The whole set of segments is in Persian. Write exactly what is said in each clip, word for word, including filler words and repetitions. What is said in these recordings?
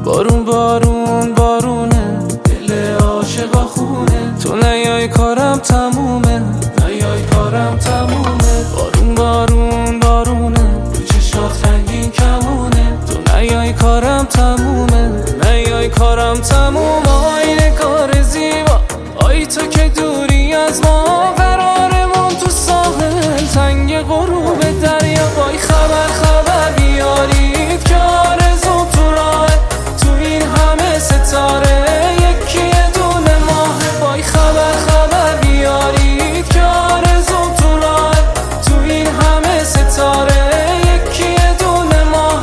بارون بارون بارونه، دل عاشقا خونه. تو نیای کارم تمومه، نیای کارم تمومه. بارون بارون بارونه، رو چشات رنگین کمونه. تو نیای کارم تمومه، نیای کارم تمومه. آینه کار زیبا، آی تو که دوری از ما، قرارمون تو ساحل تنگ غروب دریا. وای خبر خبر بیارید که آرزو تو راه، تو این همه ستاره یکی یه دونه ماه. وای خبر خبر بیارید که آرزو تو راه، تو این همه ستاره یکی یه دونه ماه.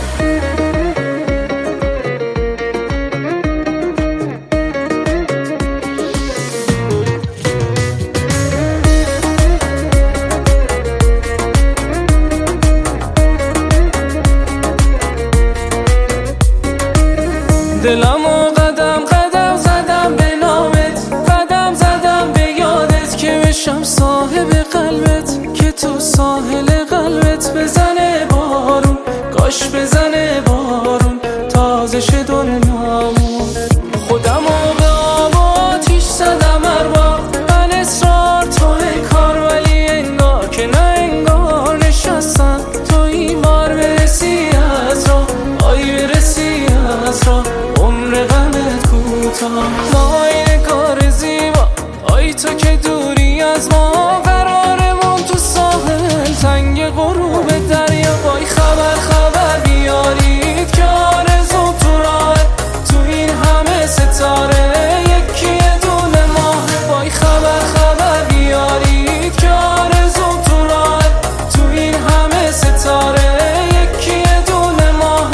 دلمو قدم قدم زدم به نامت، قدم زدم به یادت که بشم صاحب قلبت، که تو ساحل قلبت بزنه بارون، کاش بزنه بارون تازه شه دنیامون. خودمو به آب و آتیش زدم هر بار، من اصرار توی کار، ولی انگار که نه انگار نشستم تو این بار. برسی از راه، آی برسی از راه، عمر غمت کوتاه. ما این کار زیبا، آی تو که دوری از ما، قرارمون تو ساحل تنگ غروب دریا. وای خبر خبر بیارید که آرزو تو راه، تو این همه ستاره یکی یه دونه ماه. وای خبر خبر بیارید که آرزو تو راه، تو این همه ستاره یکی یه دونه ماه.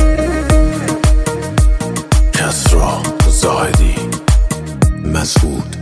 کسری زاهدی مسعود